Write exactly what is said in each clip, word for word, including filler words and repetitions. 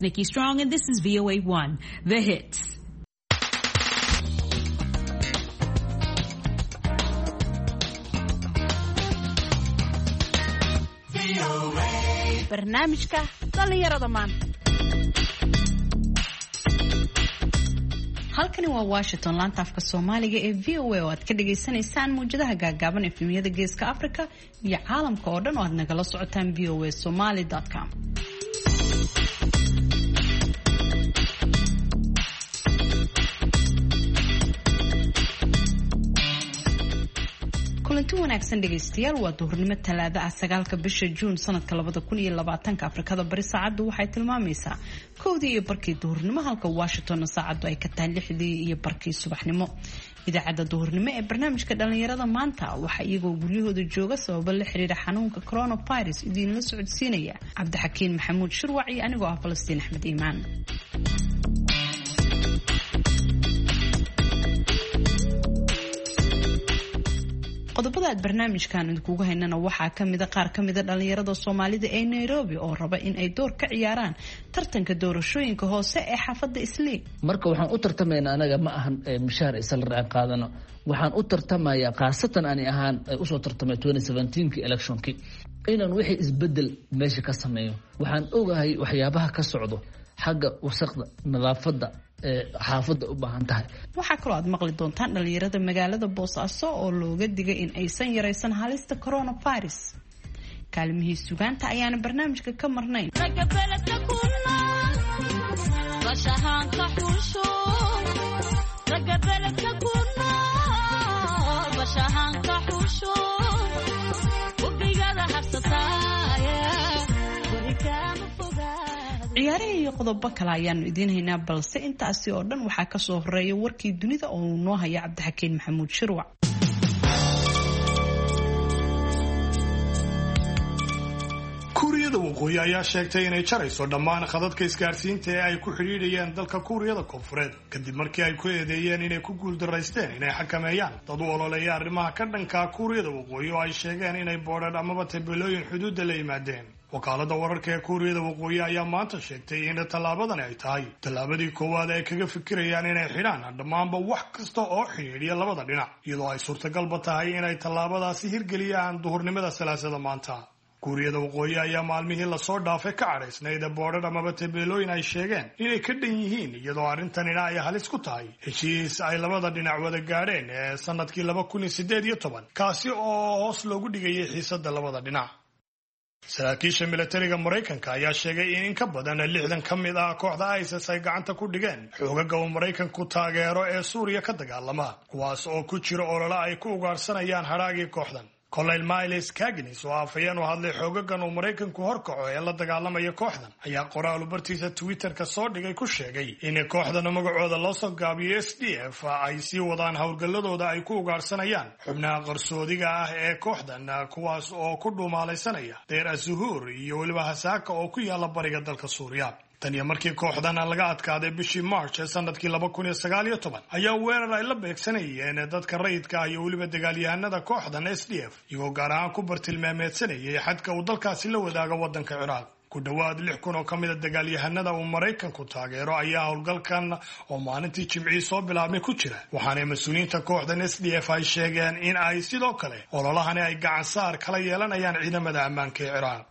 Nikki Strong, and this is V O A one, The Hits. barnaamijka dhalinyarada maanta. halkani waa Washington, laanta afka Soomaaliga ee V O A oo aad ka dhageysanaysaan muujadaha gaagaaban ee filimyada Geeska Afrika iyo caalamka oo dhan oo aad nagala socotaan v o a somali dot com. kulanti wanaagsan dhageystayaal, waa duhurnimo talaado ah sagaalka bisha Juun sanadka labada kun iyo labaatanka. Afrikada bari saacadu waxay tilmaamaysaa kowdii iyo barkii duhurnimo, halka Washington saacadu ay ka tahay lixdii iyo barkii subaxnimo. idaacada duhurnimo ee barnaamijka dhalinyarada maanta waxa iyagoo guryahooda jooga sababo la xiriira xanuunka coronavirus idinla socodsiinaya Cabdixakiin Maxamuud Shirwac iyo anigoo ah Falastiin Axmed Iimaan. qodobada aad barnaamijkan idinkugu haynana waxaa kamida qaar kamida dhalinyarada Soomaalida ee Nairobi oo raba in ay door ka ciyaaraan tartanka doorashooyinka hoose ee xaafadda Islii. marka waxaan u tartamaynaa anaga ma ahan mushaar isla raac qaadano, waxaan u tartamayaa qaasatan ani ahaan ay u soo tartamay twenty seventeen ki electionki inaan wixii isbedel meesha ka sameeyo. waxaan ogahay waxyaabaha ka socdo xagga wasaqda, nadaafadda xaafadda u baahan tahay. waxaa kaloo aad maqli doontaan dhalinyarada magaalada Boosaaso oo looga digay in aysan yaraysan halista coronavirus. kaalmihii sugaanta ayaana barnaamijka ka marnayn. ciyaaraha iyo qodobo kale ayaanu idiin haynaa, balse intaasi oo dhan waxaa ka soo horeeya warkii dunida oo uu noo haya Cabdixakiin Maxamuud Shirwac. kuuriyada waqooyi ayaa sheegtay inay jarayso dhammaan khadadka isgaarsiinta ee ay ku xidhiidhayeen dalka kuuriyada koonfureed kadib markii ay ku eedeeyeen inay ku guuldaraysteen inay xakameeyaan dad u ololeeya arrimaha ka dhanka kuuriyada waqooyi oo ay sheegeen inay boodhadh amaba tabeelooyin xuduudda la yimaadeen. wakaalada wararka ee kuuriyada waqooyi ayaa maanta sheegtay in tallaabadani ay tahay tallaabadii koowaad ay kaga fikirayaan inay xidhaan dhammaanba wax kasta oo xidhiidhiya labada dhinac, iyadoo ay suurtagalba tahay inay tallaabadaasi hirgeliyaan duhurnimada salaasada maanta. kuuriyada waqooyi ayaa maalmihii lasoo dhaafay ka cadhaysnayd boodhadh amaba tabeelooyin ay sheegeen inay ka dhan yihiin, iyadoo arrintanina ay halis ku tahay heshiis ay labada dhinac wada gaadheen ee sanadkii laba kun iyo siddeed iyo toban kaasi oo hoos loogu dhigayay xiisada labada dhinac. saraakiisha milatariga Mareykanka ayaa sheegay in in ka badan lixdan ka mid ah kooxda ISIS ay gacanta ku dhigeen xoogagga uu Mareykanku taageero ee Suuriya ka dagaalama, kuwaas oo ku jira olole ay ku ugaarsanayaan hadhaagii kooxdan. Colonel Miles Kagnis oo afayeen u hadlay xoogaggan uu Mareykanku horkaco ee la dagaalamaya kooxdan ayaa qoraal bartiisa Twitterka soo dhigay ku sheegay in kooxdan magacooda loo soo gaabiyo S D F ay sii wadaan howlgalladooda ay ku ugaarsanayaan xubnaha qarsoodiga ah ee kooxdan, kuwaas oo ku dhuumaalaysanaya Deir az-Zuhur iyo weliba Hasaaka oo ku yaala bariga dalka Suuriya. tan iyo markii kooxdan laga adkaaday bishii March ee sanadkii laba kun iyo sagaal iyo toban ayaa weerar ay la beegsanayeen dadka rayidka ah iyo weliba dagaalyahanada kooxdan S D F iyagoo gaar ahaan ku bartilmaameedsanayay xadka uu dalkaasi la wadaago waddanka Ciraaq. ku dhawaad lix kun oo ka mid a dagaalyahanada uu Mareykanku taageero ayaa howlgalkan oo maalintii Jimcihii soo bilaabmay ku jira, waxaana mas'uuliyiinta kooxdan S D F ay sheegeen in ay sidoo kale ololahani ay gacan saar kala yeelanayaan ciidamada ammaanka ee Ciraaq.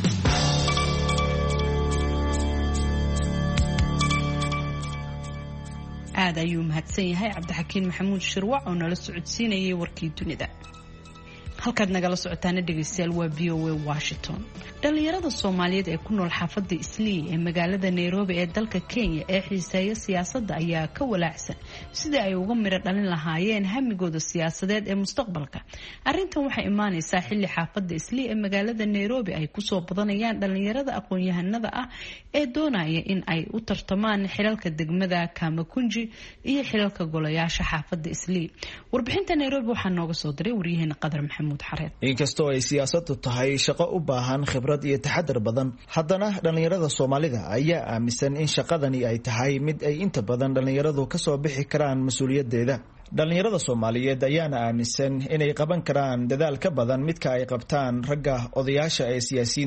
aad ayuu mahadsan yahay Cabdixakiin Maxamuud Shirwac oo nala socodsiinayay warkii dunida. halkaad nagala socotaana dhegeystayaal waa V O A Washington. dhalinyarada Soomaaliyeed ee ku nool xaafadda Islii ee magaalada Nairobi ee dalka Kenya ee xiiseeya siyaasadda ayaa ka walaacsan sidii ay uga miro dhalin lahaayeen hamigooda siyaasadeed ee mustaqbalka. arrintan waxay imaanaysaa xilli xaafadda Islii ee magaalada Nairobi ay ku soo badanayaan dhalinyarada aqoon-yahanada ah ee doonaya in ay u tartamaan xilalka degmada Kamakunji iyo xilalka golayaasha xaafadda Islii. warbixinta Nairobi waxaa nooga soo diray waryaheena Qadar Maxamuud. inkastoo ay siyaasadu tahay shaqo u baahan khibrad iyo taxadar badan, haddana dhalinyarada Soomaalida ayaa aaminsan in shaqadani ay tahay mid ay inta badan dhalinyaradu ka soo bixi karaan mas'uuliyadeeda. dhalinyarada Soomaaliyeed ayaana aaminsan inay qaban karaan dadaal ka badan midka ay qabtaan ragga odayaasha ee siyaasiyiinta.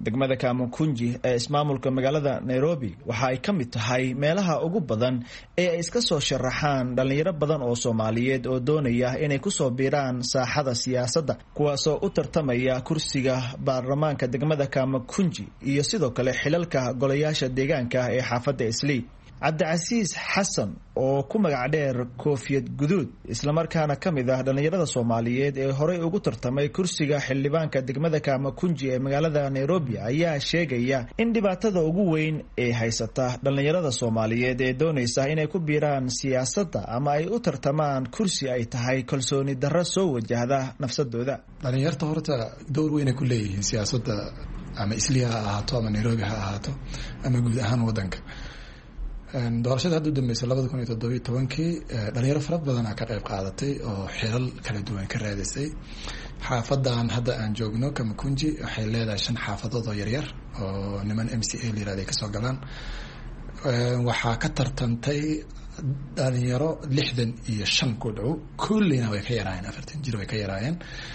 degmada Kamukunji ee ismaamulka magaalada Nairobi waxa ay ka mid tahay meelaha ugu badan ee ay iska soo sharaxaan dhalinyaro badan oo Soomaaliyeed oo doonaya inay ku soo biiraan saaxada siyaasadda kuwaas oo u tartamaya kursiga baarlamaanka degmada Kamukunji iyo sidoo kale xilalka golayaasha deegaanka ee xaafadda Islii. Cabdicasiis Xasan oo ku magac dheer Koofiyad Guduud isla markaana kamid ah dhalinyarada Soomaaliyeed ee horey ugu tartamay kursiga xildhibaanka degmada Kamukunji ee magaalada Nairobi ayaa sheegaya in dhibaatada ugu weyn ee haysata dhalinyarada Soomaaliyeed ee doonaysa inay ku biiraan siyaasadda ama ay u tartamaan kursi ay tahay kalsooni darro soo wajahda nafsadooda. dhalinyarta horta door weyn ay ku leeyihiin siyaasadda ama Islii ha ahaato ama Nairobi ha ahaato ama guud ahaan wadanka. doorashada hadda u dambeysay labada kun iyo toddoba iyo tobankii dhalinyaro fara badan ka qayb qaadatay oo xilal kala duwan ka raadisay. xaafadan hadda aan joogno Kamukunji waxay leedahay shan xaafadood oo yaryar oo niman M C A yiraahday ka soo galaan. waxaa ka tartantay dhalinyaro lixdan iyo shan ku dhow, kullina way ka yaraayeen afartan jir way ka yaraayeen.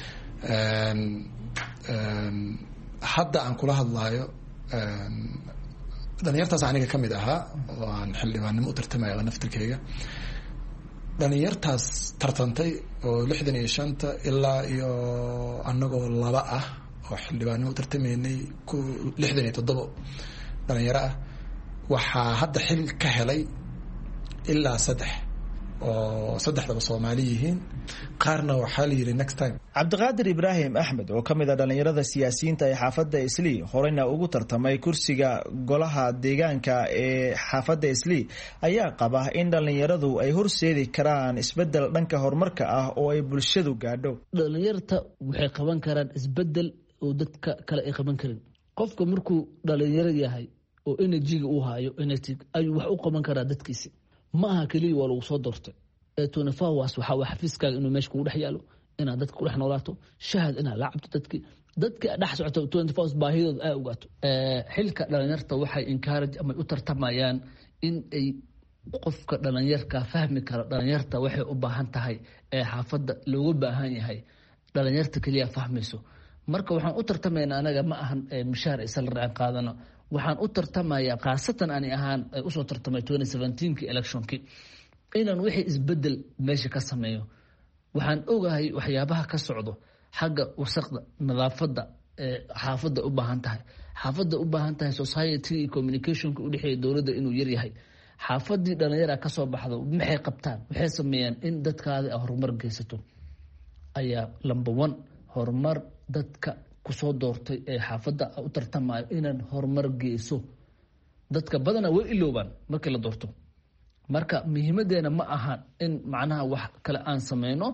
hadda aan kula hadlayo dhalinyartaas aniga kamid ahaa oo aan xildhibaannimo u tartamaya naftirkeyga. dhalinyartaas tartantay oo lixdan iyo shanta ilaa iyo anagoo laba ah oo xildhibaannimo u tartamaynay ku lixdan iyo toddoba dhalinyaro ah waxaa hadda xil ka helay ilaa saddex oo saddexdaba Soomaali yihiin, qaarna waxaa la yiri next time. Cabdiqaadir Ibraahim Axmed oo kamid ah dhalinyarada siyaasiyiinta ee xaafadda Islii horeyna ugu tartamay kursiga golaha deegaanka ee xaafadda Islii ayaa qaba in dhalinyaradu ay horseedi karaan isbedel dhanka horumarka ah oo ay bulshadu gaadho. dhalinyarta waxay qaban karaan isbedel oo dadka kale ay qaban karin. qofka markuu dhalinyaro yahay oo energy uu hayo energy ay wax u qaban karaa dadkiisa. ma aha kaliya waa lagu soo doortay ee twenty-four waxa waa xafiiskaaga inuu meesha ku dhex yaalo inaad dadka ku dhex noolaato shahad inaad la cabto dadki dadka dhex socoto twenty-four baahidooda ay ogaato. xilka dhalinyarta waxay encourage ama u tartamayaan in ay qofka dhalinyarka fahmi karo dhalinyarta waxay u baahan tahay ee xaafadda looga baahan yahay dhalinyarta kaliya fahmayso. marka waxaan u tartamaynaa anaga ma ahan mushaar isla raacan qaadano, waxaan u tartamayaa qaasatan ani ahaan ay u soo tartamay twenty seventeen ki electionki inaan wixii isbedel meesha ka sameeyo. waxaan ogahay waxyaabaha ka socdo xagga wasaqda nadaafadda ee xaafadda u baahan tahay xaafadda u baahan tahay society iyo communicationka u dhexeeya dawladda inuu yar yahay. xaafadii dhalinyara ka soo baxdo maxay qabtaan waxay sameeyaan in dadkaada horumar geysato ayaa number one horumar dadka kusoo doortay ee xaafadda u tartamayo inaan horumar geyso. dadka badana way iloobaan markii la doorto. marka muhiimadeena ma aha in macnaha wax kale aan sameyno,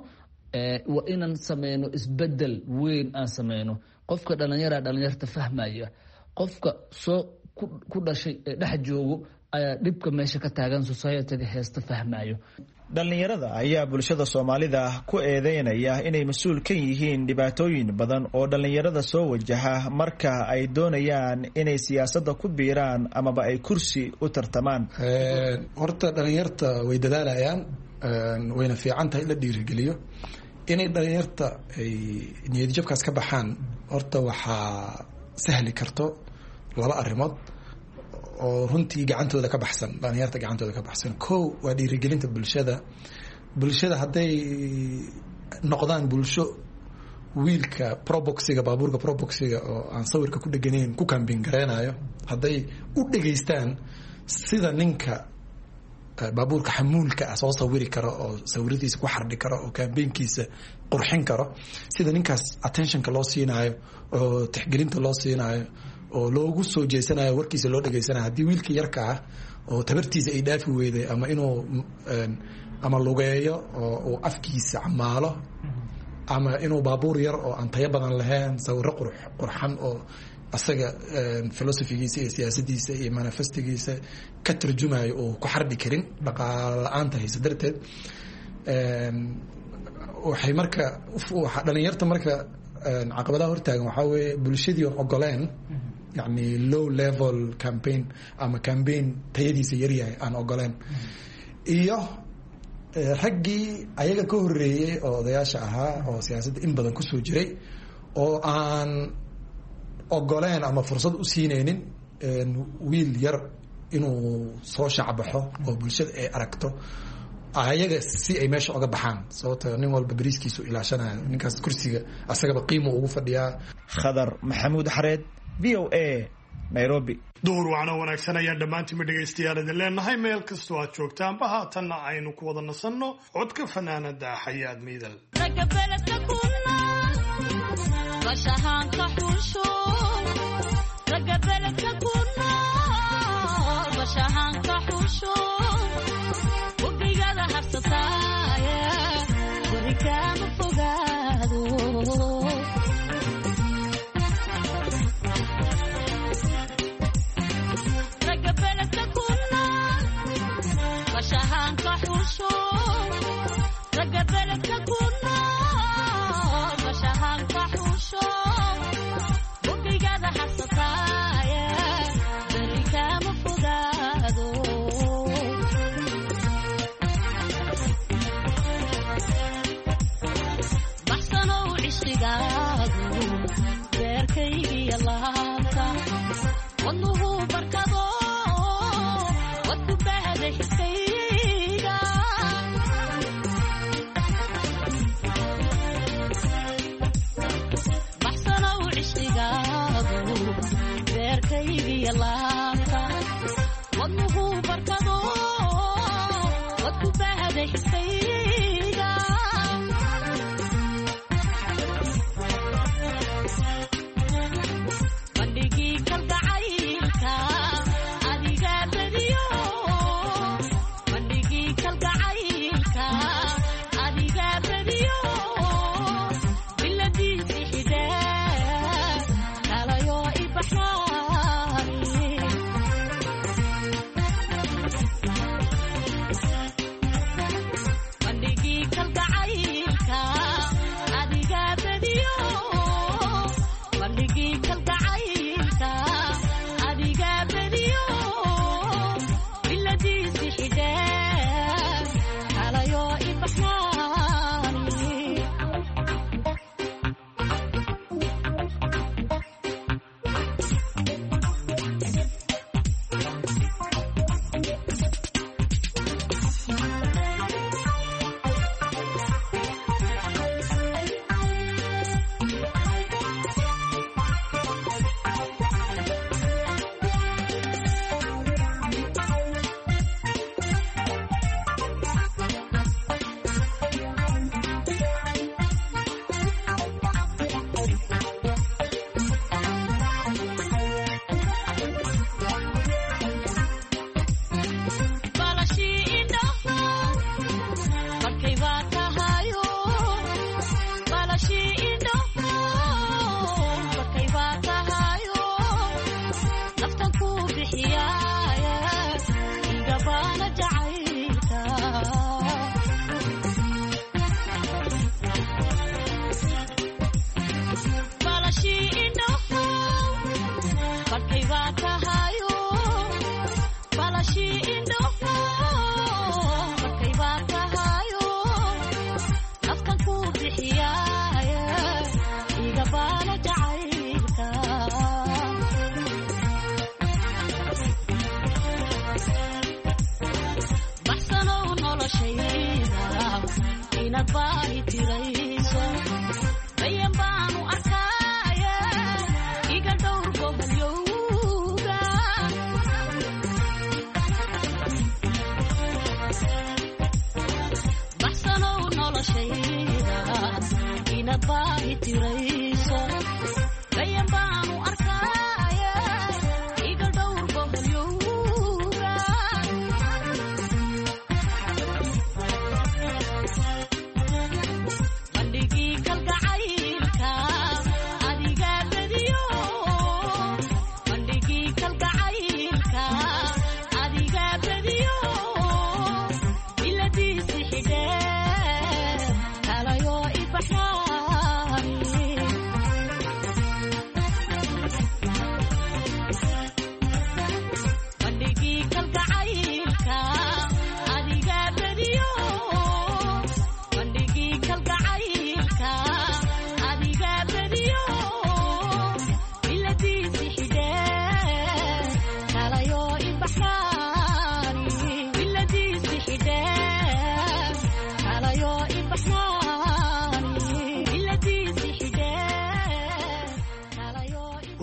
waa inaan sameyno isbedel weyn aan sameyno. qofka dhalinyara dhalinyarta fahmaya, qofka soo ku dhashay ee dhex joogo ayaa dhibka meesha ka taagan society-ga heesta fahmayo. dhalinyarada ayaa bulshada Soomaalida ku eedeynaya inay mas'uul ka yihiin dhibaatooyin badan oo dhalinyarada soo wajaha marka ay doonayaan inay siyaasadda ku biiraan amaba ay kursi u tartamaan. horta dhalinyarta way dadaalayaan, wayna fiican tahay la dhiirigeliyo inay dhalinyarta ay niyad jabkaas ka baxaan. horta waxaa sahli karto laba arrimood oo runtii gacantooda ka baxsan dhalinyarta gacantooda ka baxsan. kow waa dhiirigelinta bulshada. bulshada hadday noqdaan bulsho wiilka proboxiga baabuurka proboxiga oo aan sawirka ku dheganayn ku campaign gareenayo, hadday u dhageystaan sida ninka baabuurka xamuulka ah soo sawiri karo oo sawiradiisa ku xardhi karo oo campaignkiisa qurxin karo, sida ninkaas attentionka loo siinayo oo tixgelinta loo siinayo oo loogu soo jeesanayo warkiisa loo dhageysanayo. haddii wiilka yarka ah oo tabartiisa ay dhaafi weyday ama inuu ama lugeeyo oo uu afkiisa camaalo ama inuu baabuur yar oo aan tayo badan lahayn sawiro qurx qurxan oo asaga philosophigiisa iyo siyaasadiisa iyo manifestigiisa ka tarjumayo oo ku xardhi karin dhaqaale la'aanta haysa darteed. waxay marka dhalinyarta marka caqabadaha hortaagan waxaa weeye bulshadii oon ogoleen yani low level campaign ama campaign tayadiisa yaryahay aan ogoleen, iyo raggii ayaga ka horeeyey oo odayaasha ahaa oo siyaasadda in badan kusoo jiray oo aan ogoleen ama fursad u siinaynin wiil yar inuu soo shacbaxo oo bulshada ay aragto ayaga si ay meesha uga baxaan sababtoo nin walba bariiskiisu ilaashanayo ninkaas kursiga asagaba qiimo ugu fadhiyaa. Khadar Maxamuud Xareed, V O A, Nairobi. duhur wacno wanaagsan ayaan dhammaantiinba dhegaystayaal idin leenahay meel kastoo aad joogtaanba haatanna aynu ku wada nasanno codka fanaanada Xayaad Miidal.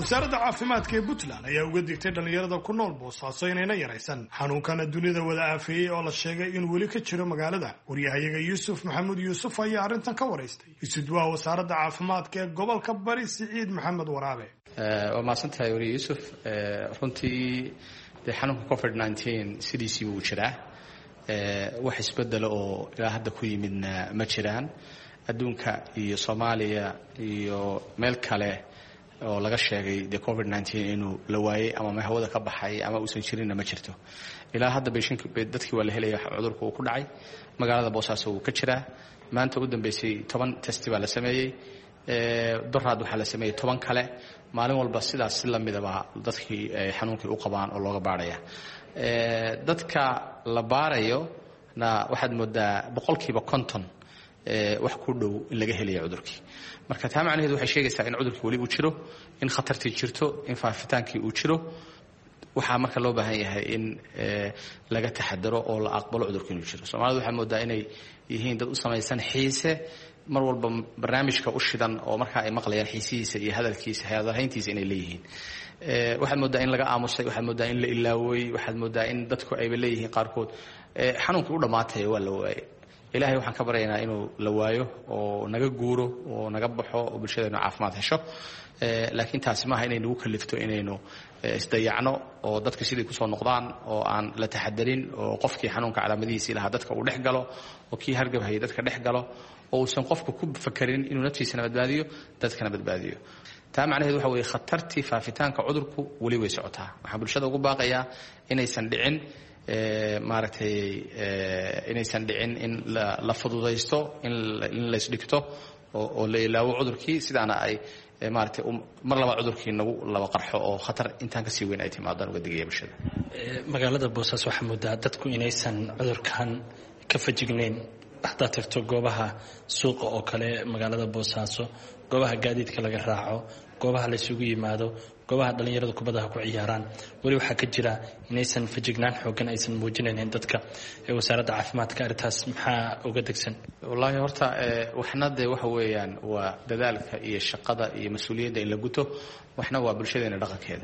wasaaradda caafimaadka ee Puntland ayaa uga digtay dhalinyarada ku nool Boosaaso inayna yaraysan xanuunkana dunida wada aafeeyay oo la sheegay in weli ka jiro magaalada. Waryahayaga Yuusuf Maxamuud Yuusuf ayaa arrintan ka waraystay isuduwaha wasaaradda caafimaadka ee gobolka Bari Siciid Maxamed Waraabe. waa maasantahay wariye Yuusuf. runtii de xanuunka covid nineteen sidiisii uu jiraa. wax isbedel oo ilaa hadda ku yimidna ma jiraan. adduunka iyo Soomaaliya iyo meel kale oo laga sheegay de covid nineteen inuu la waayay ama ma hawada ka baxay ama uusan jirin ma jirto. ilaa hadda beeshinka dadkii waa la helay cudurku uu ku dhacay magaalada Boosaaso uu ka jiraa. maanta u dambeysay toban test baa la sameeyay. ee daraad waxa la sameeyay toban kale. maalin walba sidaas si la midaba dadkii xanuunkii u qabaan oo looga baaraya. ee dadka la baarayo na waxaad moodaa boqolkiiba konton ee wax ku dhow in laga helayo cudurkii. marka taa macnaheedu waxay sheegaysaa in cudurkii wali uu jiro, in khatartii jirto, in faafitaankii uu jiro. waxa marka loo baahan yahay in laga taxadaro oo la aqbalo cudurkii inuu jiro. Soomaalidu waxa moodaa inay yihiin dad u samaysan xiise mar walba barnaamijka u shidan oo marka ay maqlayaan xiisihiisa iyo hadalkiisa hadalhayntiisa inay leeyihiin. ee waxaad moodaa in laga aamusay, waxaad moodaa in la ilaaway, waxaad moodaa in dadku ay leeyihiin qaarkood ee xanuunkii u dhamaatay waa la waayay. ilaahay waxaan ka baryaynaa inuu la waayo oo naga guuro oo naga baxo oo bulshadeena caafimaad hesho. ee laakiin taasi maaha inay nagu kalifto inaynu isdayacno oo dadka sidii ku soo noqdaan oo aan la taxadarin oo qofkii xanuunka calaamadihiisa ilaha dadka uu dhex galo oo kii hargab hayay dadka dhex galo oo uusan qofku ku fakarin inuu naftiisana badbaadiyo dadkana badbaadiyo. taa macnaheedu waxa weeye khatartii faafitaanka cudurku wali way socotaa. waxaan bulshada ugu baaqayaa inaysan dhicin ee maaragtay ee inaysan dhicin in la fududaysto in la isdhigto oo la ilaawo cudurkii sidaana ay maaragtay mar laba cudurkii nagu laba qarxo oo khatar intaan ka sii weyn ay timaadaan uga digaya bulshada. magaalada Boosaaso waxa moodaa dadku inaysan cudurkan ka fajignayn. haddaad tagto goobaha suuqa oo kale magaalada Boosaaso, goobaha gaadiidka laga raaco, goobaha la isugu yimaado, goobaha dhalinyaradu kubadaha ku ciyaaraan, wali waxa ka jira inaysan fajignaan xoogan aysan muujinaynin dadka. ee wasaaradda caafimaadka arrintaas maxaa uga degsan? wallaahi horta waxna de waxa weeyaan waa dadaalka iyo shaqada iyo mas'uuliyadda in la guto. waxna waa bulshadeena dhaqankeeda.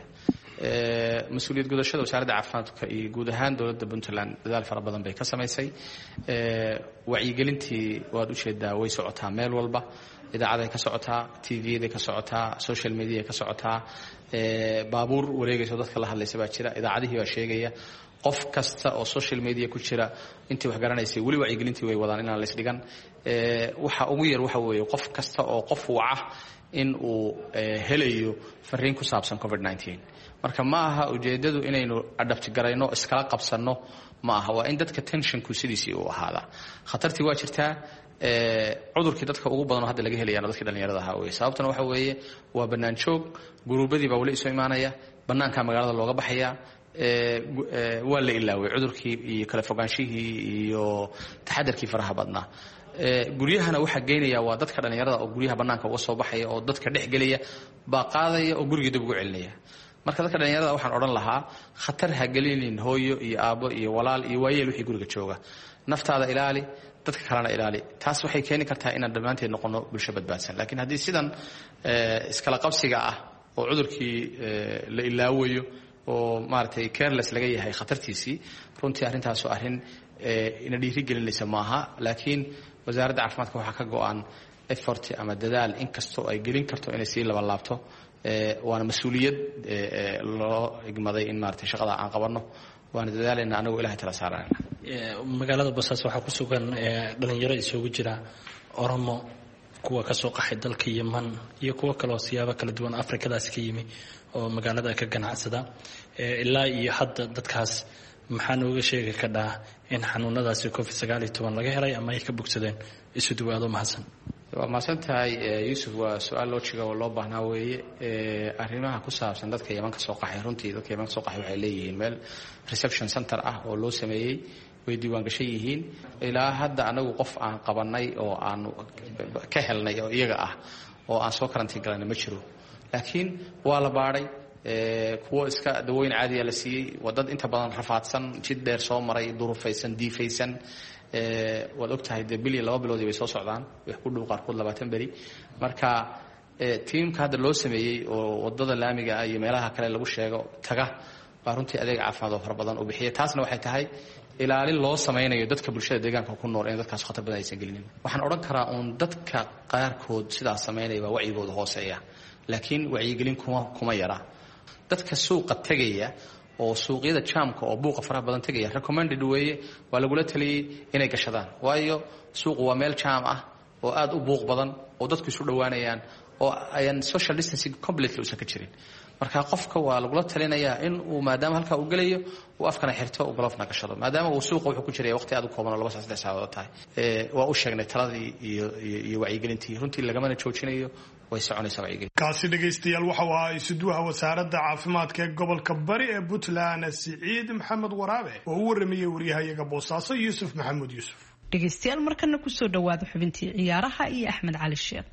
ee mas'uuliyad gudashada wasaaradda caafimaadka iyo guud ahaan dawladda Puntland dadaal fara badan bay ka samaysay. ee wacyigelintii waad u jeedaa way socotaa meel walba. idaacaday ka socotaa, T V-da ka socotaa, social media ka socotaa. ee baabuur wareegayso dadka la hadlaysa baa jira, idaacadihii baa sheegaya. qof kasta oo social media ku jira intii wax garanaysay wali wacyigelintii way wadaan inaan la isdhigan. ee waxa ugu yar waxa weeye qof kasta oo qof waca in uu helayo fariin ku saabsan covid nineteen. marka ma aha ujeedadu inaynu adapt garayno iskala qabsano, ma aha. waa in dadka tensionku sidiisii uu ahaada. khatartii waa jirtaa. ee cudurkii dadka ugu badan oo hadda laga helayaan dadka dhalinyarada ahaa way sababtuna waxa weeye waa banaan joog. guruubadii baa wali soo imaanaya, banaanka magaalada looga baxaya. ee waa la ilaaway cudurkii iyo kala fogaanshihii iyo taxadarkii faraha badnaa. ee guryahana waxa geynaya waa dadka dhalinyarada oo guryaha banaanka uga soo baxaya oo dadka dhex galaya baa qaadaya oo guriga dib ugu celinaya. marka dadka dhalinyarada waxaan oran lahaa khatar ha gelinin hooyo iyo aabo iyo walaal iyo waayeel wixii guriga jooga. naftaada ilaali, dadka kalena ilaali. taas waxay keeni kartaa inaan dhammaanteed noqono bulsho badbaadsan. laakiin haddii sidan iskala qabsiga ah oo cudurkii la ilaawayo oo maaragtay careless laga yahay khatartiisii, runtii arrintaas oo arrin ina dhiiri gelinaysa maaha. laakiin wasaaradda caafimaadka waxaa ka go'an effort ama dadaal inkastoo ay gelin karto inay sii laba laabto. waana mas-uuliyad loo igmaday in maaragtay shaqada aan qabanno. waana dadaalayna anagoo ilahay tala saarayna. magaalada Boosaaso waxaa ku sugan dhalinyaro isugu jira Oromo, kuwa ka soo qaxay dalka Yemen iyo kuwa kale oo siyaabo kala duwan Afrikadaas ka yimi oo magaalada ka ganacsada. ilaa iyo hadda dadkaas maxaa nooga sheegi karaa in xanuunadaasi covid sagaal iyo toban laga helay ama ay ka bogsadeen? isu dhawaado mahadsan. waa maasantahay Yuusuf. waa su'aal loo jiga oo loo baahnaa weeye. ee arrimaha ku saabsan dadka Yemen ka soo qaxay, runtii dadka Yemen ka soo qaxay waxay leeyihiin meel reception center ah oo loo sameeyay, way diiwaan gashan yihiin. ilaa hadda anagu qof aan qabanay oo aan ka helnay oo iyaga ah oo aan soo karantiin galanay ma jiro. laakiin waa la baaray. ee kuwa iska dawooyin caadi ah la siiyay. wadad inta badan rafaadsan, jid dheer soo maray, durufaysan, diifaysan. ee waad ogtahay de bil iyo laba bilood way soo socdaan, wax ku dhow qaarkood labaatan beri. marka tiimka hadda loo sameeyey oo wadada laamiga ah iyo meelaha kale lagu sheego taga baa runtii adeeg caafimaad oo fara badan u bixiya taasna waxay tahay ilaalin loo samaynayo dadka bulshada deegaanka ku nool in dadkaas khatar badan aysan gelinin waxaan odhan karaa uun dadka qaarkood sidaas samaynaya waa wacyigooda hooseeya laakiin wacyigelin kuma kuma yara dadka suuqa tegaya oo suuqyada jaamka oo buuqa faraha badan tegaya recommended weeye waa lagula taliyey inay gashadaan waayo suuqu waa meel jaam ah oo aad u buuq badan oo dadku isu dhowaanayaan oo ayaan social distancing completely usan ka jirin marka qofka waa lagula talinayaa in uu maadaama halkaa uu gelayo uu afkana xirto uu galofna gashado maadaama uu suuqa wuxuu ku jiray waqti aad u kooban oo laba saac saddex saacadood tahay ee waa u sheegnay taladii iyo iyo wacyigelintii runtii lagamana joojinayo way soconaysaa wacyigelin kaasi dhageystayaal waxa uu ahaa isuduwaha wasaaradda caafimaadka ee gobolka bari ee Puntland Siciid Maxamed Waraabe oo u warramiyay wariyahayaga Boosaaso Yuusuf Maxamuud Yuusuf dhageystayaal markana ku soo dhawaada xubintii ciyaaraha iyo Axmed Cali Sheekh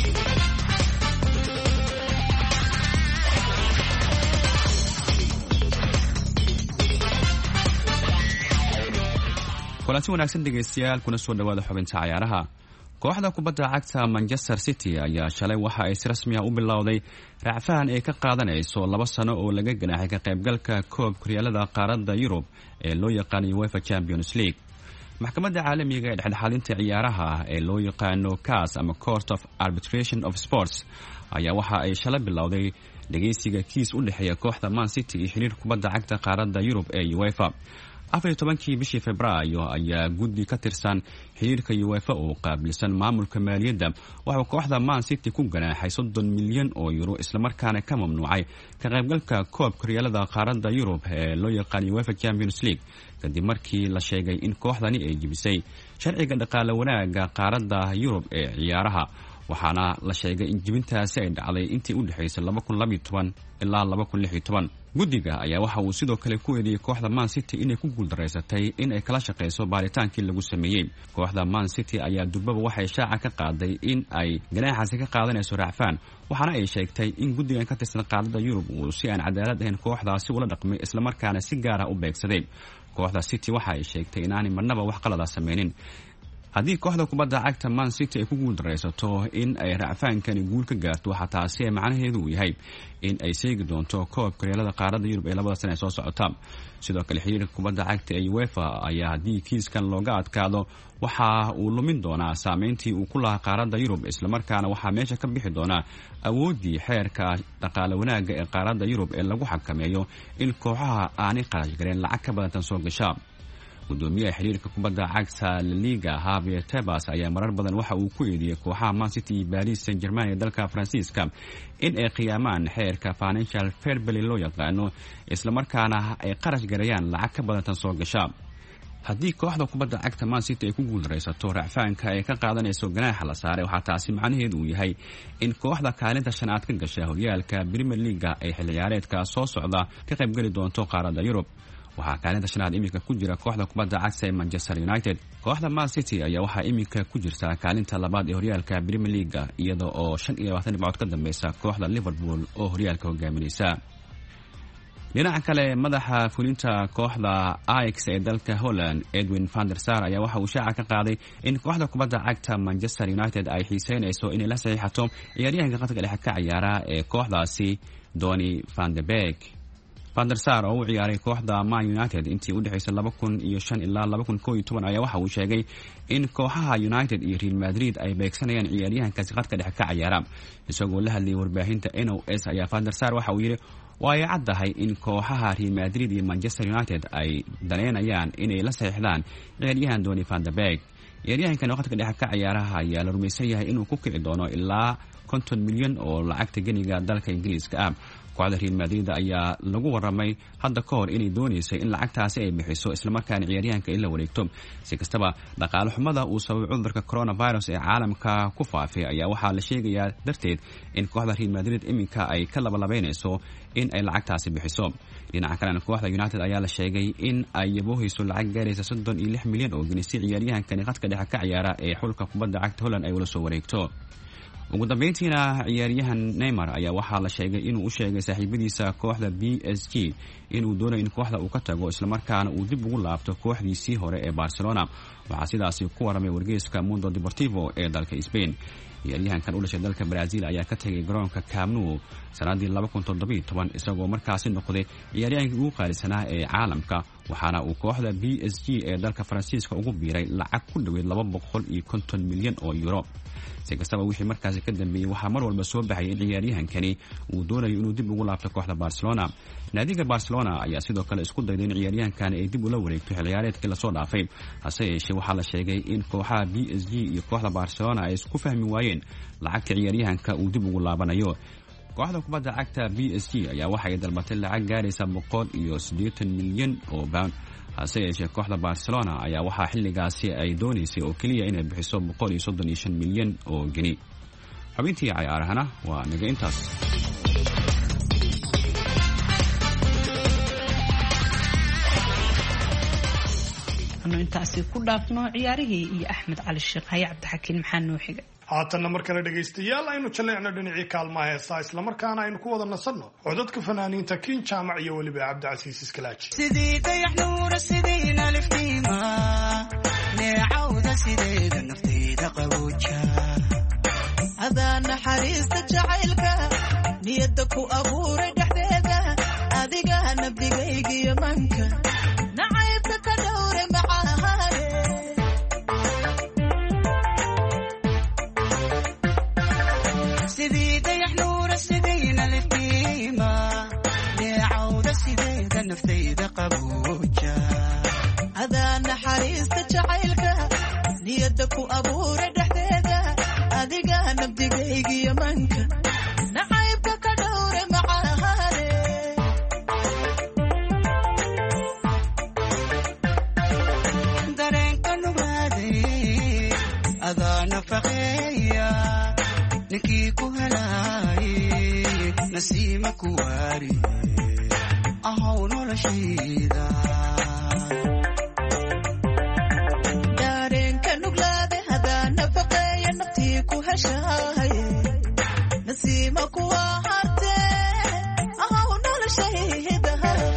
kulanti wanaagsan dhegeystayaal kuna soo dhawaada xubinta ciyaaraha kooxda kubadda cagta Manchester City ayaa shalay waxa ay si rasmi ah u bilowday racfaan ay ka qaadanayso laba sano oo laga ganaaxay ka qaybgalka koob kuryaalada qaaradda Yurub ee loo yaqaan UEFA Champions League maxkamadda caalamiga ee dhexdhexaadinta ciyaaraha ee loo yaqaano C A S ama Court of Arbitration of Sports ayaa waxa ay shalay bilowday dhageysiga kiis u dhexeeya kooxda Man City iyo xiriir kubadda cagta qaaradda Yurub ee UEFA afar iyo tobankii bishii Febraayo ayaa guddi ka tirsan xiriirka UEFA oo qaabilsan maamulka maaliyadda waxa kooxda Man City ku ganaaxay soddon milyan oo euro isla markaana ka mamnuucay ka qaybgalka koob kuryaalada qaaradda Yurub ee loo yaqaan UEFA Champions League kadib markii la sheegay in kooxdani ay jibisay sharciga dhaqaale wanaaga qaaradda Yurub ee ciyaaraha waxaana la sheegay in jibintaasi ay dhacday intii u dhaxaysay laba kun laba iyo toban ilaa laba kun lix iyo toban guddiga ayaa waxa uu sidoo kale ku eedeeyay kooxda Man City inay ku guuldareysatay in ay kala shaqeyso baaritaankii lagu sameeyey kooxda Man City ayaa durbaba waxay shaaca ka qaaday in ay ganaaxaasi ka qaadanayso racfaan waxaana ay sheegtay in guddigan ka tirsan qaaradda Yurub uu si aan cadaalad ahayn kooxdaasi ula dhaqmay isla markaana si gaar ah u beegsaday kooxda City waxa ay sheegtay inaanay marnaba wax qalad ah sameynin haddii kooxda kubadda cagta Man City ay ku guuldareysato in ay racfaankani guul ka gaarto waxa taasi ay macnaheedu uu yahay in ay seegi doonto koob kuryaalada qaaradda Yurub ee labada sano ee soo socota sidoo kale xiriirka kubadda cagta ee UEFA ayaa haddii kiiskan looga adkaado waxa uu lumin doonaa saameyntii uu ku lahaa qaaradda Yurub isla markaana waxaa meesha ka bixi doona awoodii xeerka dhaqaale wanaaga ee qaaradda Yurub ee lagu xakameeyo in kooxaha aanay qarash galeen lacag ka badan tan soo gasha gudoomiyaha xiriirka kubadda cagta La Liga Javier Tebas ayaa marar badan waxa uu ku eedeeyay kooxaha Man City iyo Paris Saint-Germain ee dalka Faransiiska in ay qiyaamaan xeerka financial fair play loo yaqaano isla markaana ay qarash garayaan lacag ka badan tan soo gasha haddii kooxda kubadda cagta Man City ay ku guuldareysato racfaanka ay ka qaadanayso ganaaxa la saaray waxa taasi macnaheedu uu yahay in kooxda kaalinta shanaad ka gasha horyaalka Premier League ay xil ciyaareedka soo socda ka qayb gali doonto qaaradda Yurub waxaa kaalinta shanaad iminka ku jira kooxda kubadda cagta ee Manchester United kooxda Man City ayaa waxaa iminka ku jirta kaalinta labaad ee horyaalka Premier League iyada oo shan iyo labaatan dhibcood ka dambeysa kooxda Liverpool oo horyaalka hogaaminaysa dhinaca kale madaxa fulinta kooxda Ajax ee dalka Holland Edwin van der Sar ayaa waxa uu shaaca ka qaaday in kooxda kubadda cagta Manchester United ay xiiseynayso inay la saxiixato ciyaaryahanka khadka dhexe ka ciyaara ee kooxdaasi Donny van de Beek van der Sar oo u ciyaaray kooxda Man United intii u dhaxaysay laba kun iyo shan ilaa laba kun koob iyo toban ayaa waxa uu sheegay in kooxaha United iyo Real Madrid ay beegsanayaan ciyaaryahankaasi khadka dhexe ka ciyaara isagoo la hadlayay warbaahinta N O S ayaa van der Sar waxa uu yiri way caddahay in kooxaha Real Madrid iyo Manchester United ay daneynayaan inay la saxiixdaan ciyaaryahan Donny van de Beek ciyaaryahankan khadka dhexe ka ciyaaraha ayaa la rumaysan yahay inuu ku kici doono ilaa konton milyan oo lacagta ganiga dalka Ingiriiska ah kooxda Real Madrid ayaa lagu waramay hadda ka hor inay doonaysay in lacagtaasi ay bixiso isla markaana ciyaaryahanka in la wareegto si kastaba dhaqaale xumada uu sababay cudurka coronavirus ee caalamka ku faafay ayaa waxaa la sheegayaa darteed in kooxda Real Madrid iminka ay ka labalabeynayso in ay lacagtaasi bixiso dhinaca kalena kooxda United ayaa la sheegay in ay yaboohayso lacag gaaraysa soddon iyo lix milyan oo ginisi ciyaaryahankani khadka dhexe ka ciyaara ee xulka kubadda cagta Holland ay wala soo wareegto ugu dambeyntiina ciyaaryahan Neymar ayaa waxaa la sheegay inuu u sheegay saaxiibadiisa kooxda B S G inuu doonayo in kooxda uu ka tago isla markaana uu dib ugu laabto kooxdiisii hore ee Barcelona. waxaa sidaasi ku waramay wargeyska Mundo Deportivo ee dalka Spain. ciyaaryahankan u dhashay dalka Brazil ayaa ka tagay garoonka Camp Nou sanadii laba kun toddoba iyo toban isagoo markaasi noqday ciyaaryahankii ugu qaalisanaa ee caalamka, waxaana uu kooxda B S G ee dalka Faransiiska ugu biiray lacag ku dhaweyd laba boqol iyo konton milyan oo euro. si kastaba wixii markaasi ka dambeeyay waxaa mar walba soo baxay in ciyaaryahankani uu doonayo inuu dib ugu laabto kooxda Barcelona. naadiga Barcelona ayaa sidoo kale isku dayday in ciyaaryahankan ay dib ula wareegto xilciyaareedkii la soo dhaafay, hase yeeshee waxaa la sheegay in kooxaha B S G iyo kooxda Barcelona ay isku fahmi waayeen lacagta ciyaaryahanka uu dib ugu laabanayo. kooxda kubadda cagta B S G ayaa waxay dalbatay lacag gaaraysa boqol iyo siddeetan milyan oo pound, hase yeeshee kooxda Barcelona ayaa waxaa xilligaasi ay doonaysay oo keliya inay bixiso boqol iyo soddon iyo shan milyan oo geni. xubintii ciyaarahana waa naga intaas. intaasi ku dhaafno ciyaarihii iyo Axmed Cali Sheekh. Haye Cabdixakiin maxaa noo xigay? haatanna mar kale dhegaystayaal aynu jaleecno dhinacii kaalmaha heestaa isla markaana aynu ku wada nasanno codadka fanaaniinta King Jaamac iyo weliba Cabdicasiis Iskalaaji. sidii dayax nuura sidii aliftiima neecawda sideeda nafteeda qabooja adaa naxariista jacaylka niyadda ku abuuray dhexdeeda adiga nabdigayga iyo manka nacaybka ka dhowre macahaye sidii dayax nuura sidii aliftiima neecawda sideeda nafteyda qabooja adaa naxariista jacaylka niyadda ku abuuray dhexdeeda adiga nabdigayga iyo manka nacaybka ka dhowre macahaye dareenka nugaaday adaa nafaqeeya ninkii ku helaaye nasiima ku waari ahow noloshayda dareenka nuglaade hadaa nafaqeeya naftii ku heshaaye nasiima kuwa harte ahow noloshayda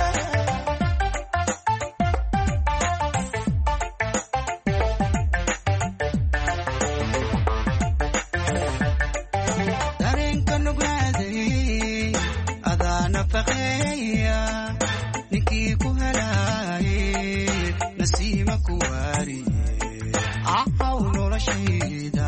ninkii ku helaaye nasiima ku waari ahow noloshayda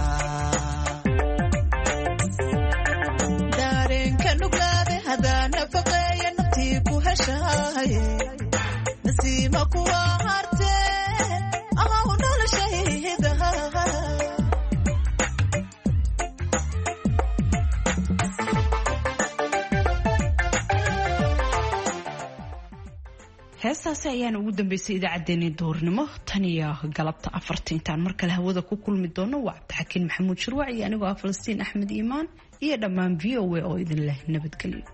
dareenka nuglaade hadaa nafaqeeya naftii ku heshaaye nasiima kuwa harte ahow noloshayda heestaasi ayaan ugu dambeysay idaacaddeenii duhurnimo tan iyo galabta afarta intaan mar kale hawada ku kulmi doono waa Cabdixakiin Maxamuud Shirwac iyo anigoo ah Falastiin Axmed Iimaan iyo dhammaan V O A oo idin leh nabadgelyo.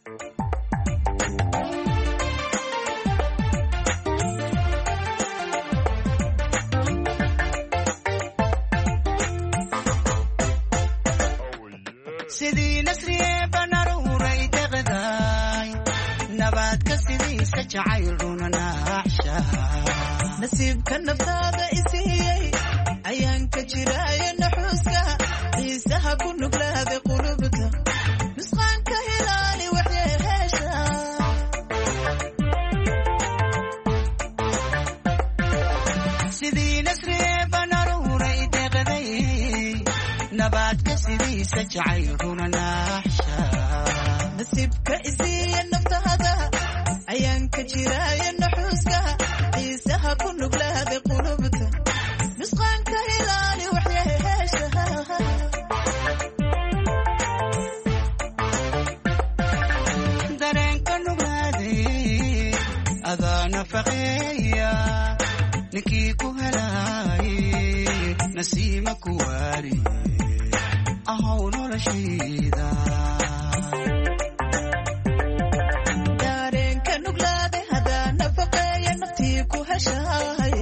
sidii nasriye banaruuray deqdaay nabadka sidiisa jacayluna naaxsha nasiibka naftaada isiiyey ayaan ka jiraaye naxuuska xiisaha ku nuglaade qulubta nusqaanka hilaali waxyeesha sidii nasriye banaruuray deqday nabadka sidiisa jacayluna naaxsha nasiibka isiiye naftaada ayaan ka jiraaye naxuuska xiisaha ku nuglaade qulubta nusqaanka hilaali waxyeesha dareenka nugaaday adaa nafaqeeya ninkii ku helaaye nasiima ku waari ahow noloshayda dareenka nuglaade hadaa nafaqeeya naftii ku heshaaye